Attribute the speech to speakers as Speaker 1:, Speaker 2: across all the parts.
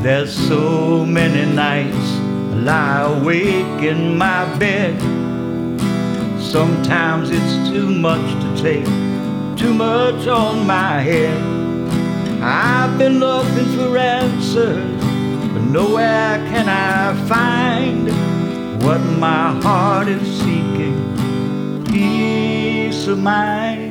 Speaker 1: There's so many nights I lie awake in my bed. Sometimes it's too much to take, too much on my head. I've been looking for answers, but nowhere can I find what my heart is seeking, peace of mind.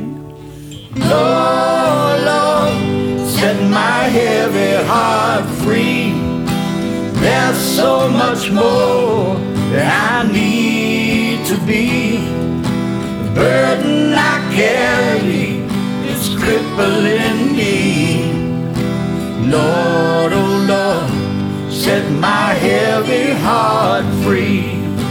Speaker 1: Lord, Lord, set my heavy heart free. There's so much more that I need to be. The burden I carry is crippling me. Lord, oh Lord, set my heavy heart free.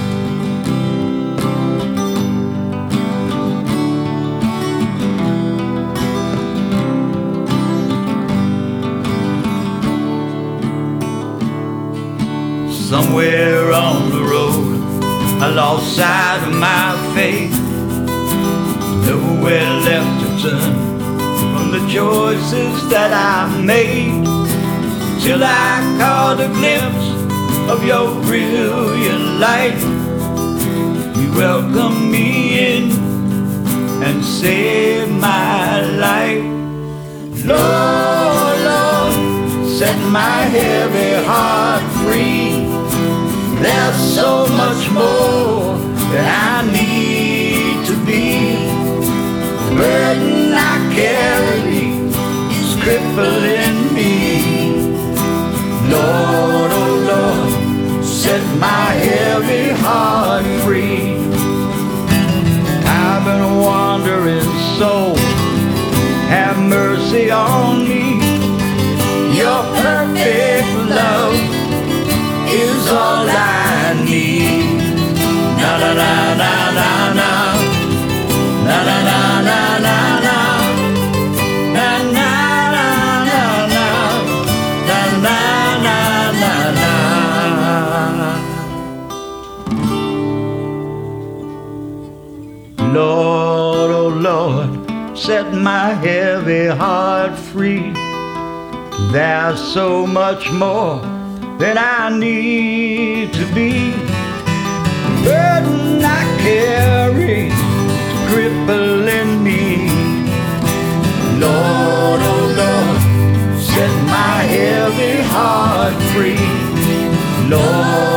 Speaker 1: Somewhere on the road, I lost sight of my faith. Nowhere left to turn from the choices that I made, till I caught a glimpse of your brilliant light. You welcomed me in and saved my life. Lord, Lord, set my heavy heart free. There's so much more that I need to be. The burden I carry is crippling me. Lord, oh Lord, set my heavy heart free. I've been wandering, so have mercy on me. Your perfect love is all I need. Na na na na na na, na na na na na na, na na na na na, na na na na. Lord, oh Lord, set my heavy heart free. There's so much more that I need to be. The burden I carry is crippling me. Lord, oh Lord, set my heavy heart free. Lord,